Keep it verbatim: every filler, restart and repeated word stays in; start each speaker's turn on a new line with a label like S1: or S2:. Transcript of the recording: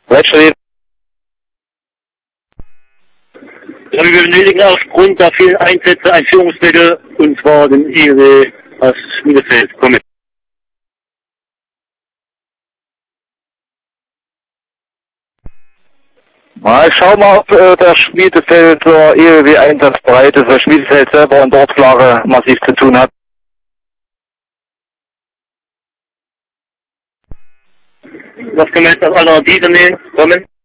S1: Brettstedt.
S2: Ja, wir benötigen aufgrund der vielen Einsätze ein Führungsmittel, und zwar den I R W aus Schmiedefeld. Komm mit.
S1: Mal schau mal, ob äh, der Schmiedefeld zur E L W einsatzbereit ist, weil Schmiedefeld selber in der Ortslage massiv zu tun hat.
S2: Was können wir jetzt als Alternative nehmen? Kommen.